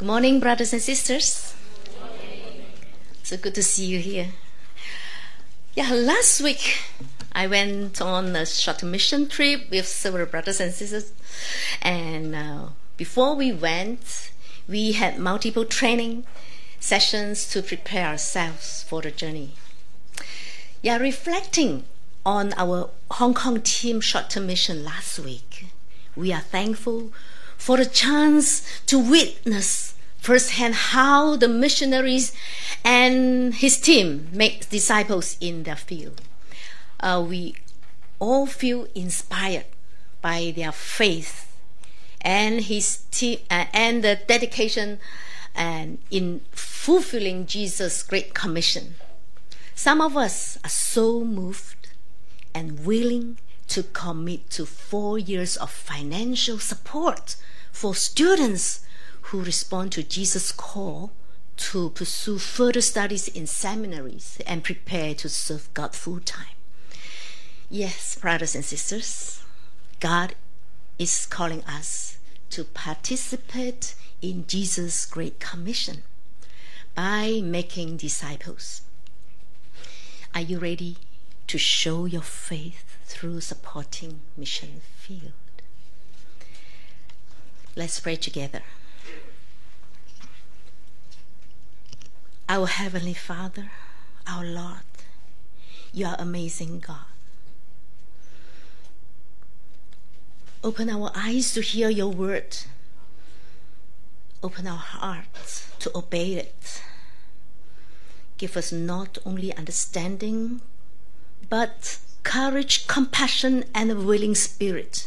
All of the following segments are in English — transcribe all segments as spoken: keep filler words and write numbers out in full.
Good morning, brothers and sisters. So good to see you here. Yeah, last week I went on a short mission trip with several brothers and sisters, and uh, before we went, we had multiple training sessions to prepare ourselves for the journey. Yeah, reflecting on our Hong Kong team short-term mission last week, we are thankful for the chance to witness firsthand how the missionaries and his team make disciples in their field. Uh, we all feel inspired by their faith and his team uh, and the dedication and in fulfilling Jesus' great commission. Some of us are so moved and willing to commit to four years of financial support for students who respond to Jesus' call to pursue further studies in seminaries and prepare to serve God full-time. Yes, brothers and sisters, God is calling us to participate in Jesus' great commission by making disciples. Are you ready to show your faith through supporting mission field? Let's pray together. Our Heavenly Father, our Lord, you are amazing God. Open our eyes to hear your word. Open our hearts to obey it. Give us not only understanding, but courage, compassion, and a willing spirit.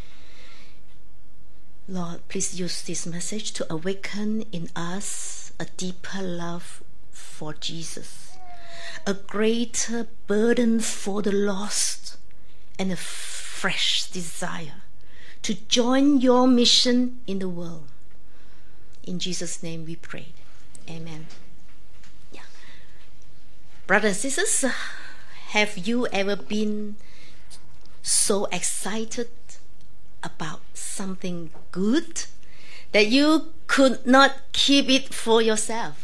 Lord, please use this message to awaken in us a deeper love for Jesus, a greater burden for the lost, and a fresh desire to join your mission in the world. In Jesus' name we pray. Amen. Yeah. Brothers and sisters, have you ever been so excited about something good that you could not keep it for yourself?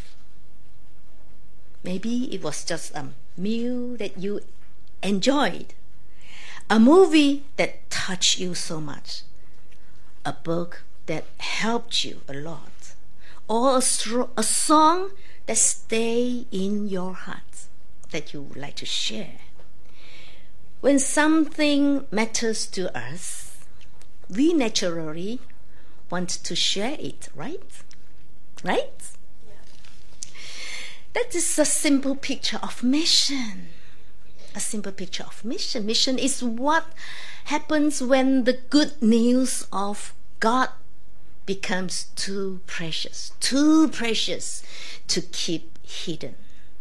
Maybe it was just a meal that you enjoyed, a movie that touched you so much, a book that helped you a lot, or a, stro- a song that stayed in your heart that you would like to share. When something matters to us, we naturally want to share it, right? Right? Yeah. That is a simple picture of mission. A simple picture of mission. Mission is what happens when the good news of God becomes too precious, too precious to keep hidden.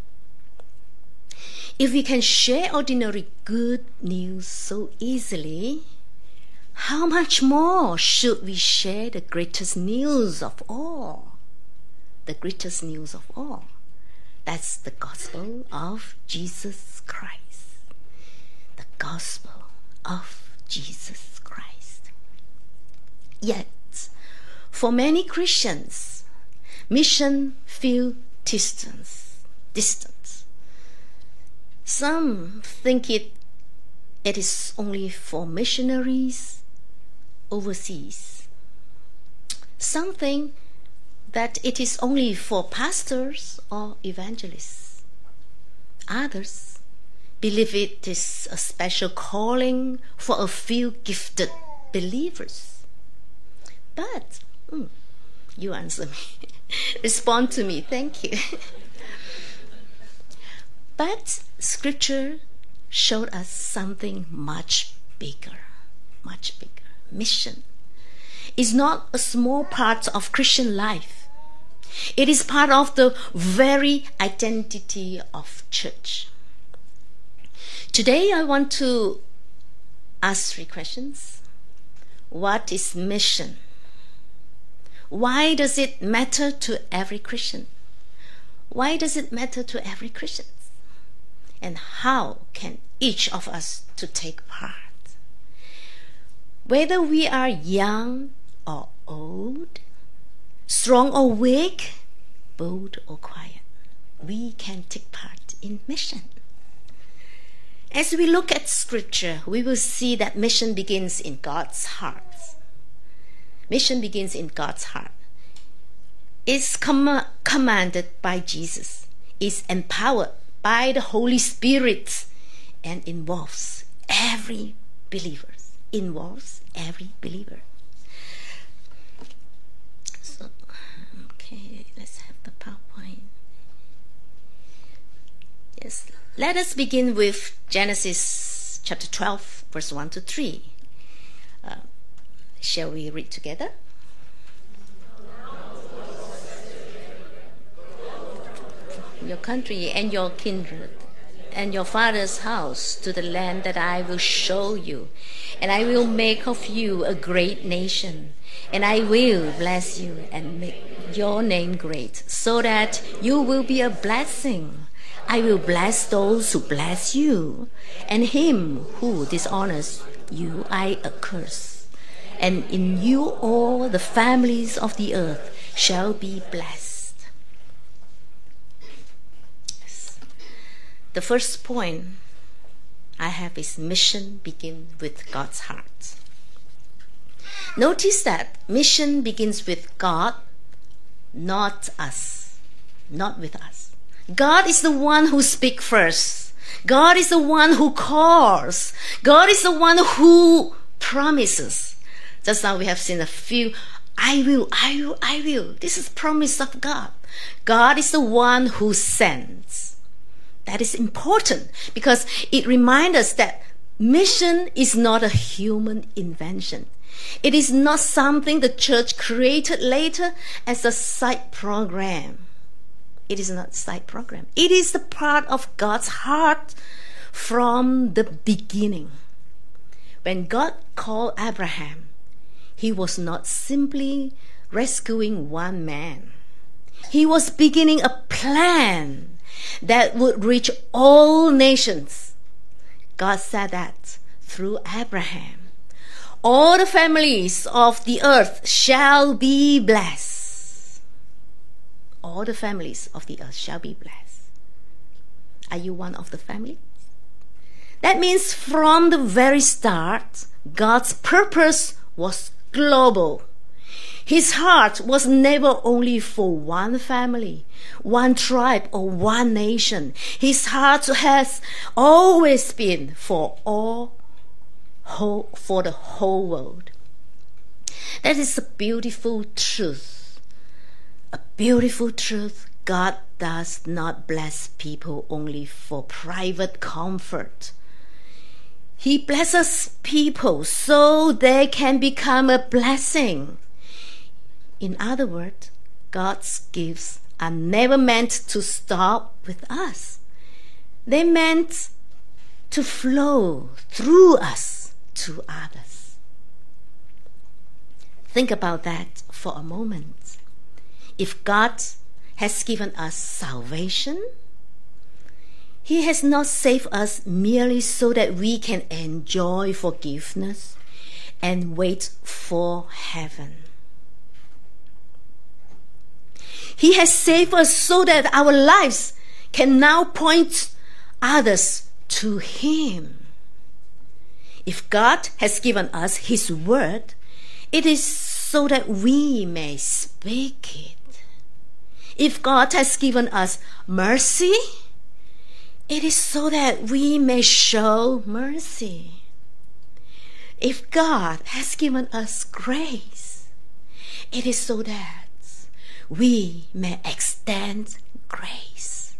If we can share ordinary good news so easily, how much more should we share the greatest news of all? The greatest news of all. That's the gospel of Jesus Christ. The gospel of Jesus Christ. Yet, for many Christians, mission feels distant. distant. Some think it, it is only for missionaries overseas. Some think that it is only for pastors or evangelists. Others believe it is a special calling for a few gifted believers. But mm, you answer me. Respond to me. Thank you. But Scripture showed us something much bigger, much bigger. Mission is not a small part of Christian life. It is part of the very identity of church. Today I want to ask three questions. What is mission? Why does it matter to every Christian? Why does it matter to every Christian? And how can each of us to take part? Whether we are young or old, strong or weak, bold or quiet, we can take part in mission. As we look at Scripture, we will see that mission begins in God's heart. Mission begins in God's heart. It's com- commanded by Jesus, is empowered by the Holy Spirit, and involves every believer. Involves every believer. So, okay, let's have the PowerPoint. Yes, let us begin with Genesis chapter twelve, verse one to three. Uh, shall we read together? Your country and your kindred and your father's house to the land that I will show you, and I will make of you a great nation, and I will bless you and make your name great, so that you will be a blessing. I will bless those who bless you, and him who dishonors you I curse. And in you all the families of the earth shall be blessed. The first point I have is mission begins with God's heart. Notice that mission begins with God, not us. Not with us. God is the one who speaks first. God is the one who calls. God is the one who promises. Just now we have seen a few, I will, I will, I will. This is promise of God. God is the one who sends. That is important because it reminds us that mission is not a human invention. It is not something the church created later as a side program. It is not a side program. It is the part of God's heart from the beginning. When God called Abraham, he was not simply rescuing one man. He was beginning a plan that would reach all nations. God said that through Abraham, all the families of the earth shall be blessed. All the families of the earth shall be blessed. Are you one of the family? That means from the very start, God's purpose was global. His heart was never only for one family, one tribe, or one nation. His heart has always been for all, whole, for the whole world. That is a beautiful truth. A beautiful truth. God does not bless people only for private comfort. He blesses people so they can become a blessing. In other words, God's gifts are never meant to stop with us. They're meant to flow through us to others. Think about that for a moment. If God has given us salvation, He has not saved us merely so that we can enjoy forgiveness and wait for heaven. He has saved us so that our lives can now point others to Him. If God has given us His word, it is so that we may speak it. If God has given us mercy, it is so that we may show mercy. If God has given us grace, it is so that we may extend grace.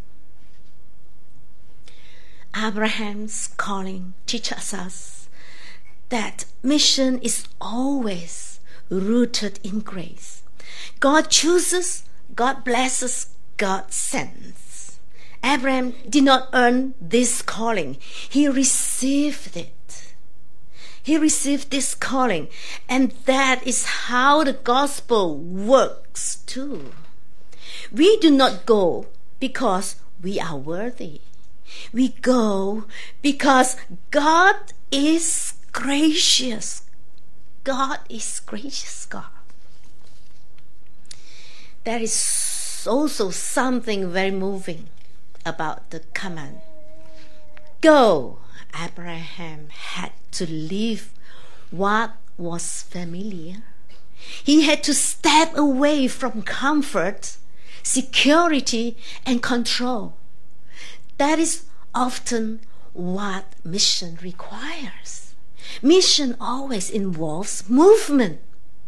Abraham's calling teaches us that mission is always rooted in grace. God chooses, God blesses, God sends. Abraham did not earn this calling. He received it. He received this calling, and that is how the gospel works too. We do not go because we are worthy. We go because God is gracious. God is gracious God. there is also something very moving about the command. Go. Abraham had to leave what was familiar. He had to step away from comfort, security, and control. That is often what mission requires. Mission always involves movement.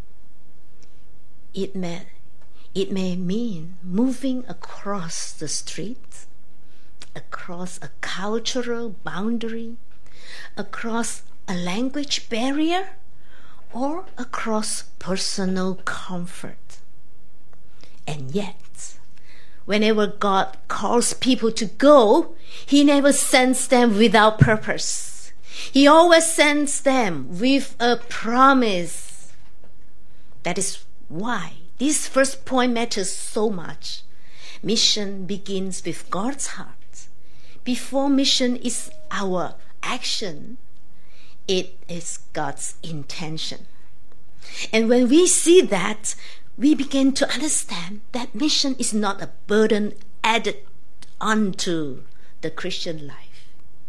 It may, it may mean moving across the street, across a cultural boundary, across a language barrier, or across personal comfort. And yet, whenever God calls people to go, He never sends them without purpose. He always sends them with a promise. That is why this first point matters so much. Mission begins with God's heart. Before mission is our action, it is God's intention. And when we see that, we begin to understand that mission is not a burden added onto the Christian life.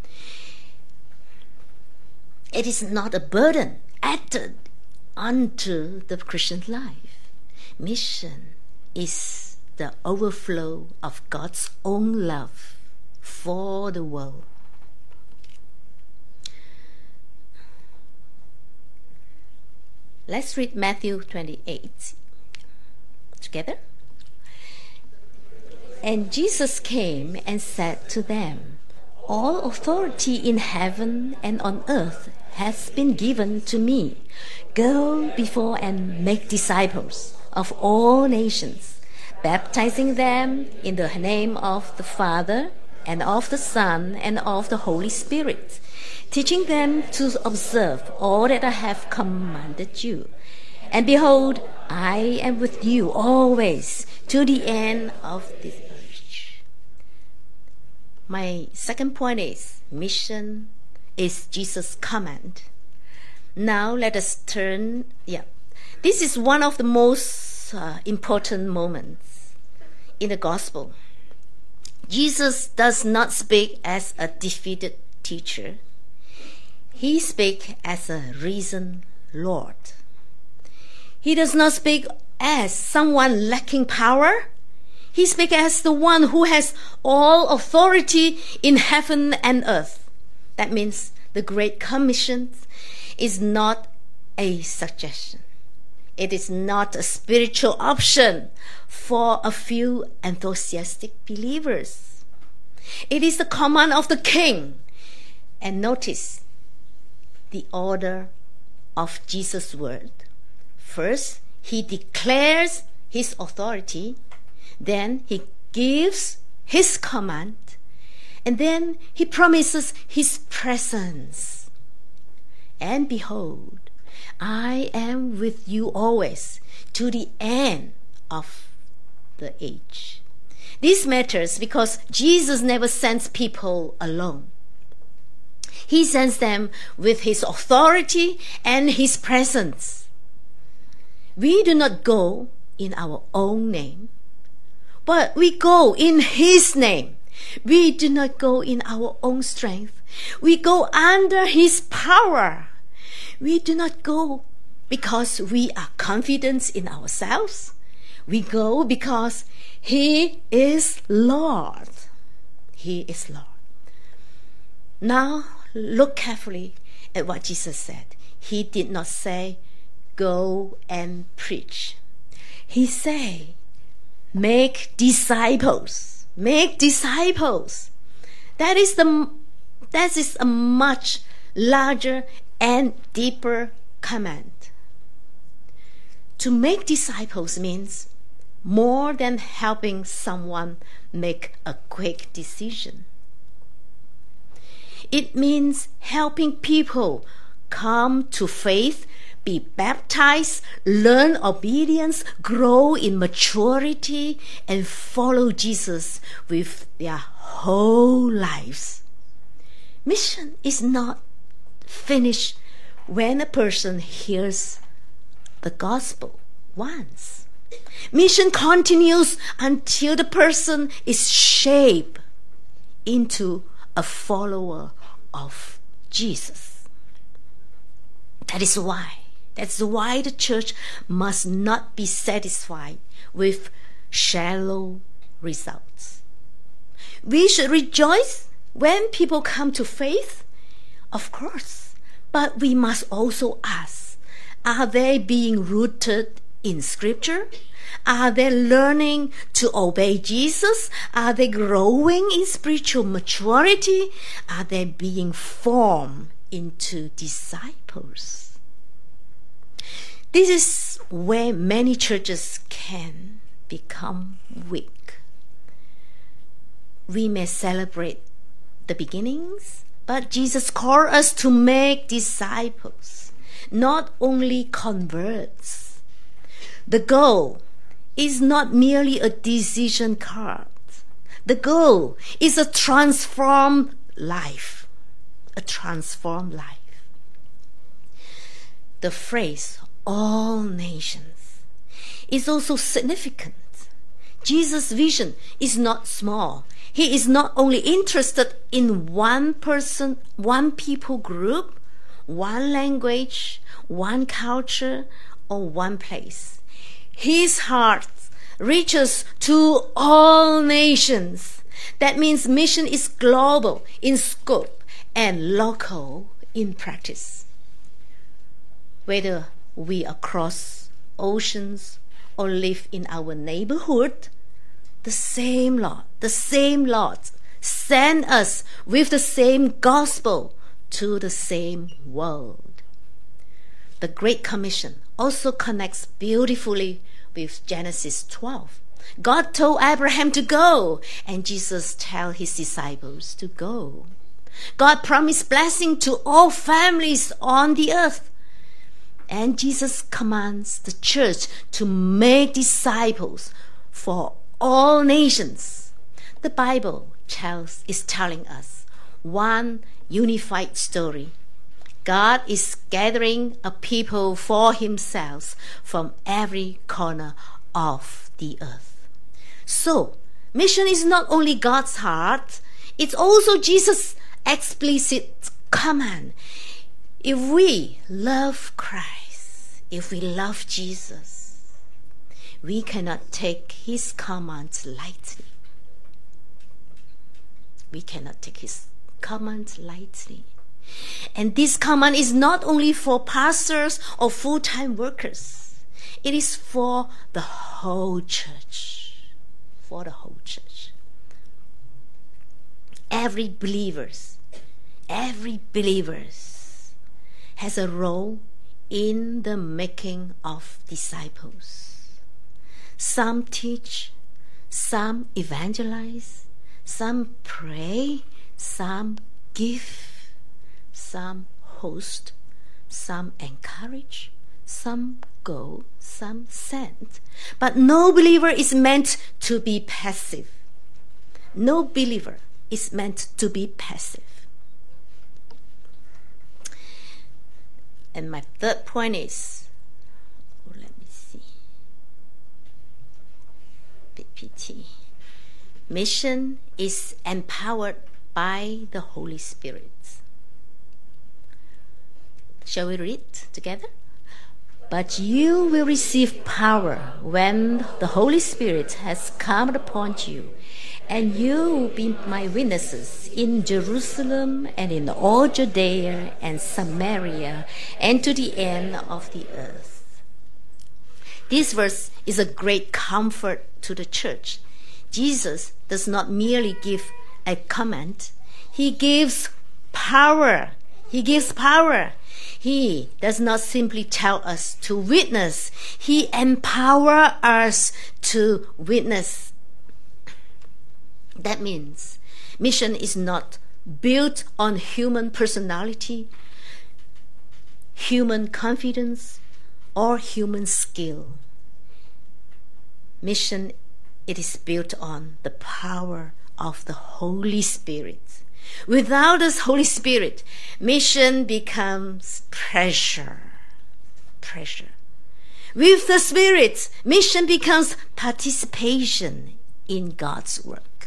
It is not a burden added onto the Christian life. Mission is the overflow of God's own love for the world. Let's read Matthew twenty-eight together. And Jesus came and said to them, all authority in heaven and on earth has been given to me. Go before and make disciples of all nations, baptizing them in the name of the Father and of the Son and of the Holy Spirit, teaching them to observe all that I have commanded you. And behold, I am with you always to the end of this age. My second point is, mission is Jesus' command. Now let us turn, yeah. This is one of the most uh, important moments in the gospel. Jesus does not speak as a defeated teacher. He speaks as a risen Lord. He does not speak as someone lacking power. He speaks as the one who has all authority in heaven and earth. That means the Great Commission is not a suggestion. It is not a spiritual option for a few enthusiastic believers. It is the command of the King. And notice the order of Jesus' word. First, He declares His authority. Then He gives His command. And then He promises His presence. And behold, I am with you always to the end of the age. This matters because Jesus never sends people alone. He sends them with His authority and His presence. We do not go in our own name, but we go in His name. We do not go in our own strength. We go under His power. We do not go because we are confident in ourselves. We go because He is Lord. He is Lord. Now, look carefully at what Jesus said. He did not say, go and preach. He said, make disciples. Make disciples. That is the that is a much larger and deeper command. To make disciples means more than helping someone make a quick decision. It means helping people come to faith, be baptized, learn obedience, grow in maturity, and follow Jesus with their whole lives. Mission is not finished when a person hears the gospel once. Mission continues until the person is shaped into a follower of Jesus. That is why, that's why the church must not be satisfied with shallow results. We should rejoice when people come to faith, of course, but we must also ask, are they being rooted in Scripture? Are they learning to obey Jesus? Are they growing in spiritual maturity? Are they being formed into disciples? This is where many churches can become weak. We may celebrate the beginnings, but Jesus called us to make disciples, not only converts. The goal is not merely a decision card. The goal is a transformed life. A transformed life. The phrase, all nations, is also significant. Jesus' vision is not small. He is not only interested in one person, one people group, one language, one culture, or one place. His heart reaches to all nations. That means mission is global in scope and local in practice. Whether we across oceans or live in our neighborhood, the same Lord, the same Lord sent us with the same gospel to the same world. The Great Commission also connects beautifully with Genesis twelve. God told Abraham to go, and Jesus tells his disciples to go. God promised blessing to all families on the earth, and Jesus commands the church to make disciples for all nations. The Bible tells, is telling us one unified story. God is gathering a people for himself from every corner of the earth. So, mission is not only God's heart, it's also Jesus' explicit command. If we love Christ, if we love Jesus, we cannot take his commands lightly. We cannot take his commands lightly. And this command is not only for pastors or full-time workers. It is for the whole church. For the whole church. Every believer, every believer has a role in the making of disciples. Some teach, some evangelize, some pray, some give, some host, some encourage, some go, some send. But no believer is meant to be passive. No believer is meant to be passive. And my third point is, oh, let me see, P P T. Mission is empowered by the Holy Spirit. Shall we read together? But you will receive power when the Holy Spirit has come upon you, and you will be my witnesses in Jerusalem and in all Judea and Samaria and to the end of the earth. This verse is a great comfort to the church. Jesus does not merely give a command, he gives power. He gives power. He does not simply tell us to witness. He empowers us to witness. That means mission is not built on human personality, human confidence, or human skill. Mission, it is built on the power of the Holy Spirit. Without this Holy Spirit, mission becomes pressure. Pressure. With the Spirit, mission becomes participation in God's work.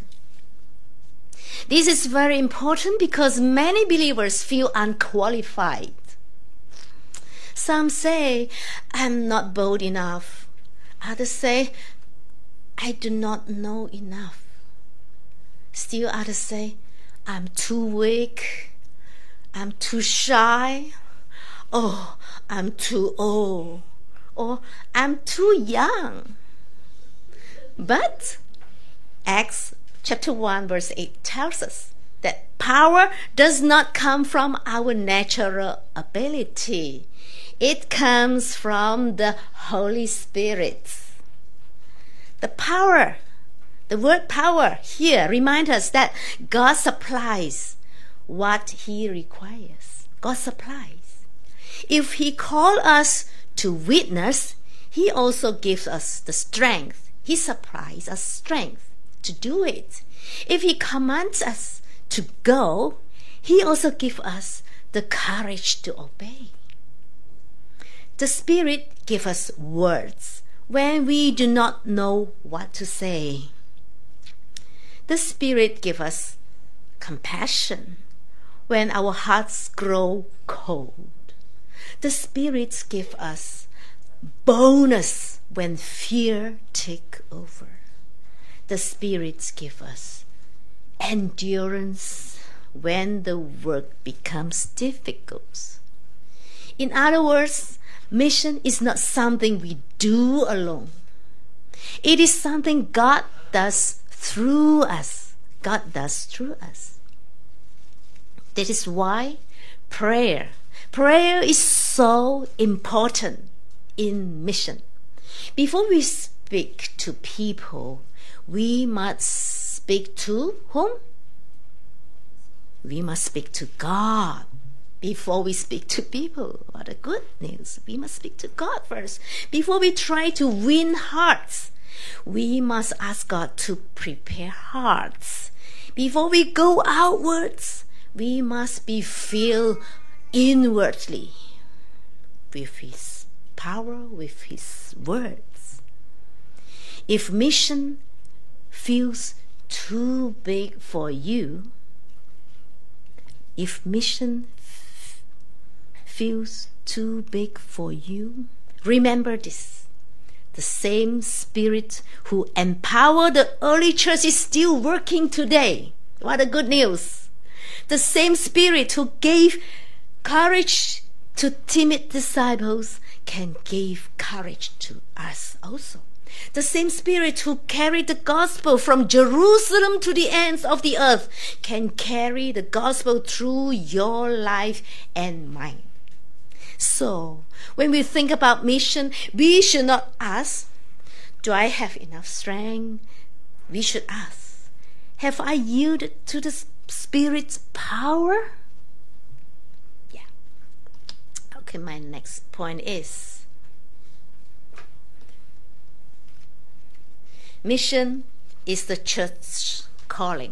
This is very important because many believers feel unqualified. Some say, I'm not bold enough. Others say, I do not know enough. Still others say, I'm too weak. I'm too shy. Oh, I'm too old. Or I'm too young. But Acts chapter one verse eight tells us that power does not come from our natural ability. It comes from the Holy Spirit. The power, the word power here reminds us that God supplies what He requires. God supplies. If He calls us to witness, He also gives us the strength. He supplies us strength to do it. If He commands us to go, He also gives us the courage to obey. The Spirit gives us words when we do not know what to say. The Spirit gives us compassion when our hearts grow cold. The Spirit gives us boldness when fear takes over. The Spirit gives us endurance when the work becomes difficult. In other words, mission is not something we do alone. It is something God does through us. God does through us. That is why prayer, prayer is so important in mission. Before we speak to people, we must speak to whom? We must speak to God. Before we speak to people, what a good news. We must speak to God first. Before we try to win hearts, we must ask God to prepare hearts. Before we go outwards, we must be filled inwardly with His power, with His words. If mission feels too big for you, if mission feels too big for you, remember this. The same Spirit who empowered the early church is still working today. What a good news. The same Spirit who gave courage to timid disciples can give courage to us also. The same Spirit who carried the gospel from Jerusalem to the ends of the earth can carry the gospel through your life and mine. So, when we think about mission, we should not ask, do I have enough strength? We should ask, have I yielded to the Spirit's power? Yeah. Okay, my next point is, mission is the church calling.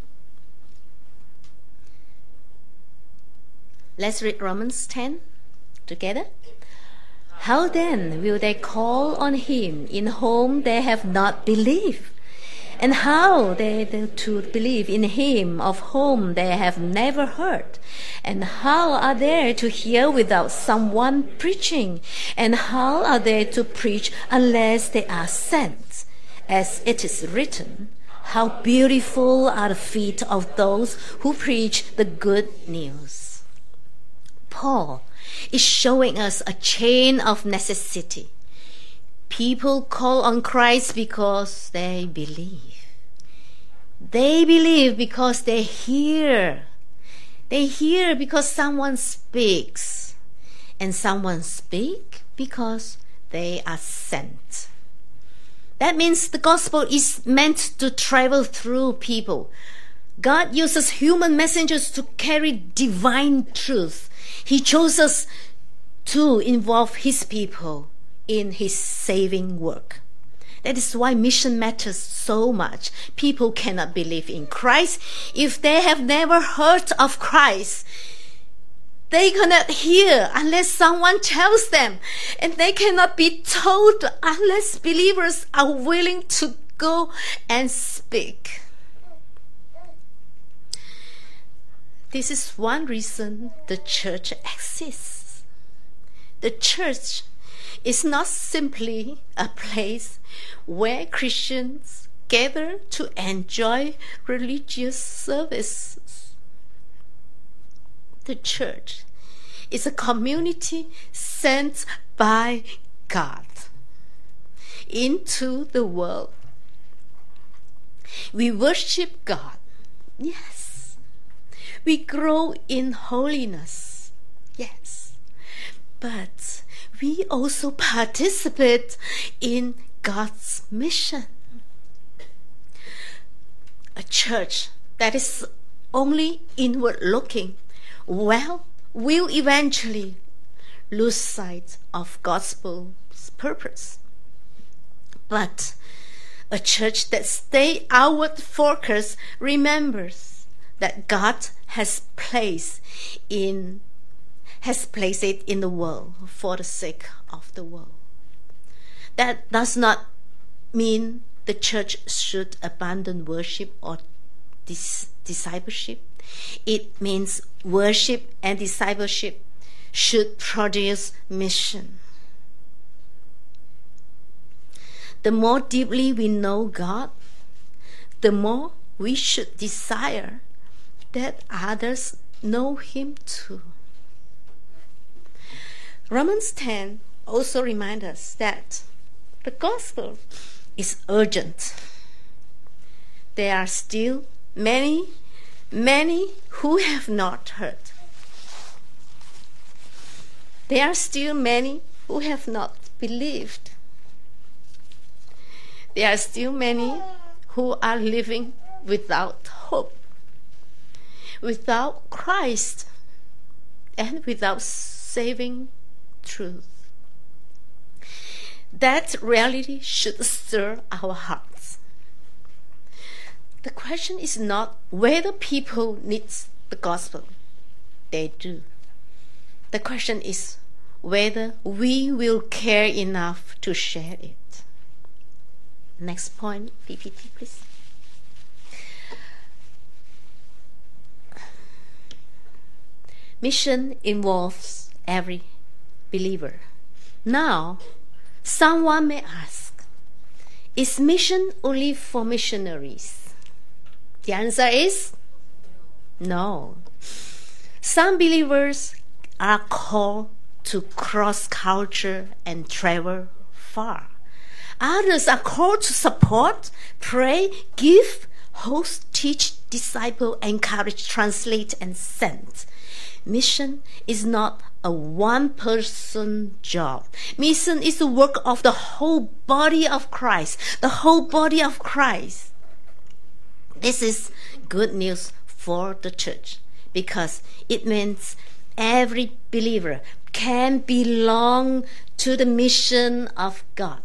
Let's read Romans ten. Together. How then will they call on Him in whom they have not believed? And how they to believe in Him of whom they have never heard? And how are they to hear without someone preaching? And how are they to preach unless they are sent? As it is written, how beautiful are the feet of those who preach the good news. Paul is showing us a chain of necessity. People call on Christ because they believe. They believe because they hear. They hear because someone speaks. And someone speaks because they are sent. That means the gospel is meant to travel through people. God uses human messengers to carry divine truth. He chose us to involve His people in His saving work. That is why mission matters so much. People cannot believe in Christ if they have never heard of Christ. They cannot hear unless someone tells them. And they cannot be told unless believers are willing to go and speak. This is one reason the church exists. The church is not simply a place where Christians gather to enjoy religious services. The church is a community sent by God into the world. We worship God, yes. We grow in holiness, yes. But we also participate in God's mission. A church that is only inward looking, well, will eventually lose sight of gospel's purpose. But a church that stays outward focused remembers that God has placed in has placed it in the world for the sake of the world. That does not mean the church should abandon worship or dis- discipleship. It means worship and discipleship should produce mission. The more deeply we know God, the more we should desire that others know Him too. Romans ten also reminds us that the gospel is urgent. There are still many, many who have not heard. There are still many who have not believed. There are still many who are living without hope, without Christ, and without saving truth. That reality should stir our hearts. The question is not whether people need the gospel. They do. The question is whether we will care enough to share it. Next point, P P T, please. Mission involves every believer. Now, someone may ask, is mission only for missionaries? The answer is no. Some believers are called to cross culture and travel far. Others are called to support, pray, give, host, teach, disciple, encourage, translate, and send. Mission is not a one-person job. Mission is the work of the whole body of Christ. The whole body of Christ. This is good news for the church because it means every believer can belong to the mission of God.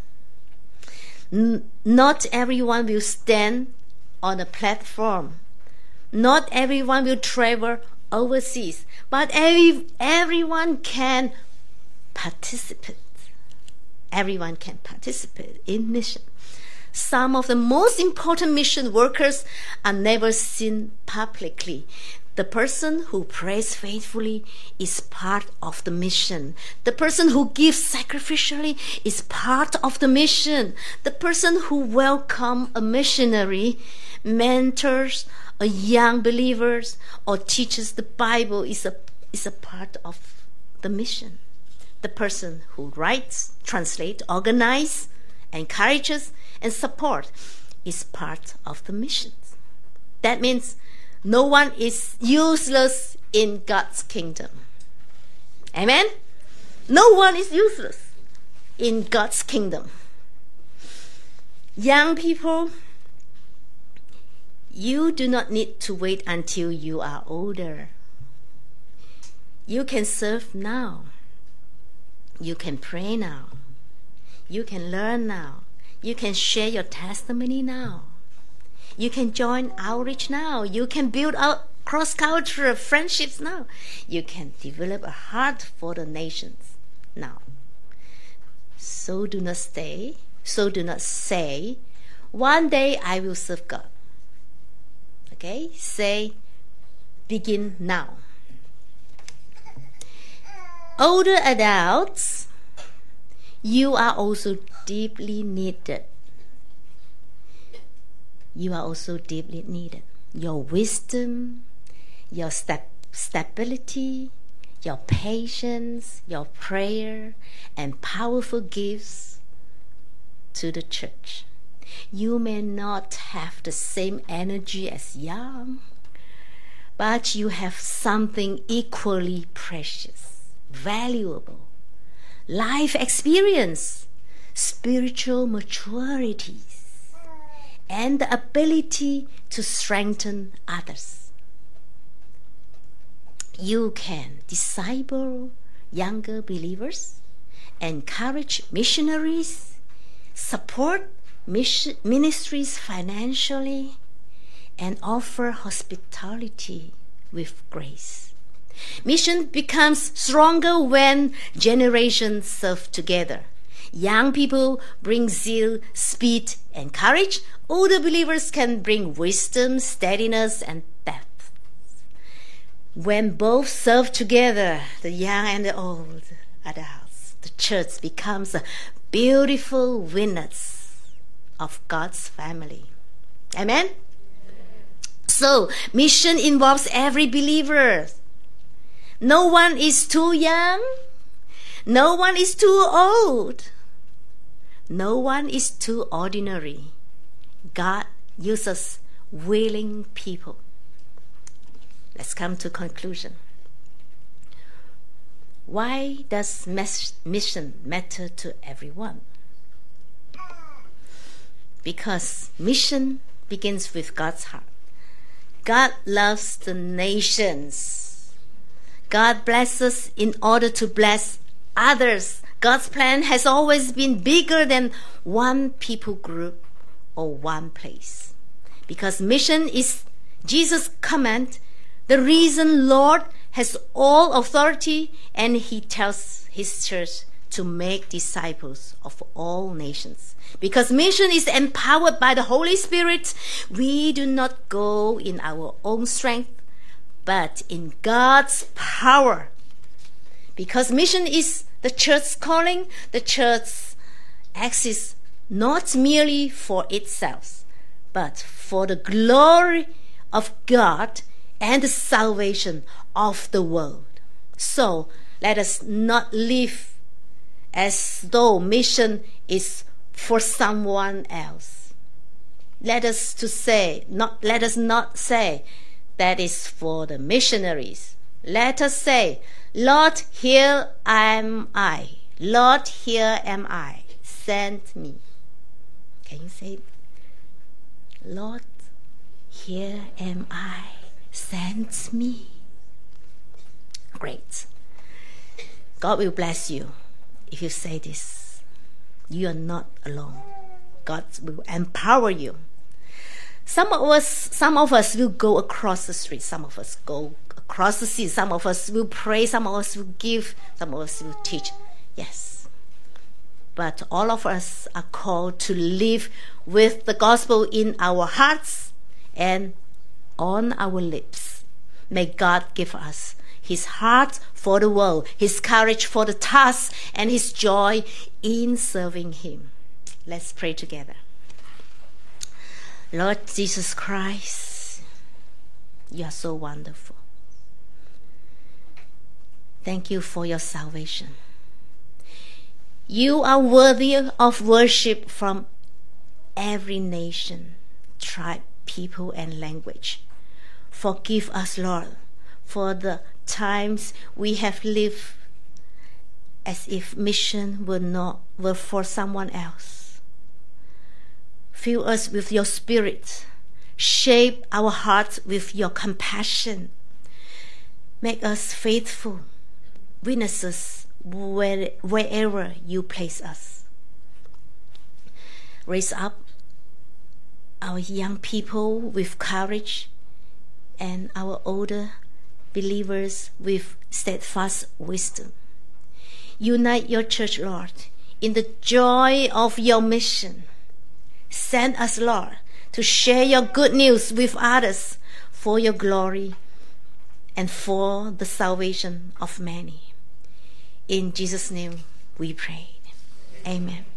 N- not everyone will stand on a platform. Not everyone will travel overseas, but every, everyone can participate. Everyone can participate in mission. Some of the most important mission workers are never seen publicly. The person who prays faithfully is part of the mission. The person who gives sacrificially is part of the mission. The person who welcomes a missionary, mentors a young believers, or teaches the Bible is a, is a part of the mission. The person who writes, translates, organizes, encourages, and supports is part of the mission. That means no one is useless in God's kingdom. Amen? No one is useless in God's kingdom. Young people, you do not need to wait until you are older. You can serve now. You can pray now. You can learn now. You can share your testimony now. You can join outreach now. You can build up cross-cultural friendships now. You can develop a heart for the nations now. So do not stay, so do not say, one day I will serve God. Okay? Say, begin now. Older adults, you are also deeply needed. You are also deeply needed. Your wisdom, your sta- stability, your patience, your prayer, and powerful gifts to the church. You may not have the same energy as young, but you have something equally precious, valuable, life experience, spiritual maturities, and the ability to strengthen others. You can disciple younger believers, encourage missionaries, support mission ministries financially, and offer hospitality with grace. Mission becomes stronger when generations serve together. Young people bring zeal, speed, and courage. Older believers can bring wisdom, steadiness, and depth. When both serve together, the young and the old adults, the church becomes a beautiful witness of God's family. Amen? So, mission involves every believer. No one is too young. No one is too old. No one is too ordinary. God uses willing people. Let's come to conclusion. Why does mission matter to everyone? Because mission begins with God's heart. God loves the nations. God blesses in order to bless others. God's plan has always been bigger than one people group or one place. Because mission is Jesus' command, the reason Lord has all authority, and he tells his church to make disciples of all nations. Because mission is empowered by the Holy Spirit, we do not go in our own strength, but in God's power. Because mission is the church's calling, the church exists not merely for itself, but for the glory of God and the salvation of the world. So let us not live as though mission is for someone else. Let us to say, not let us not say that is for the missionaries. Let us say, Lord, here am I. Lord, here am I. Send me. Can you say it? Lord, here am I. Send me. Great. God will bless you if you say this. You are not alone. God will empower you. Some of us, some of us will go across the street. Some of us go across the sea. Some of us will pray. Some of us will give. Some of us will teach. Yes. But all of us are called to live with the gospel in our hearts and on our lips. May God give us his heart for the world, his courage for the task, and his joy in serving him. Let's pray together. Lord Jesus Christ, you are so wonderful. Thank you for your salvation. You are worthy of worship from every nation, tribe, people, and language. Forgive us, Lord, for the times we have lived as if mission were not were for someone else. Fill us with your spirit. Shape our hearts with your compassion. Make us faithful witnesses where, wherever you place us. Raise up our young people with courage and our older believers with steadfast wisdom. Unite your church, Lord, in the joy of your mission. Send us, Lord, to share your good news with others for your glory and for the salvation of many. In Jesus' name we pray. Amen.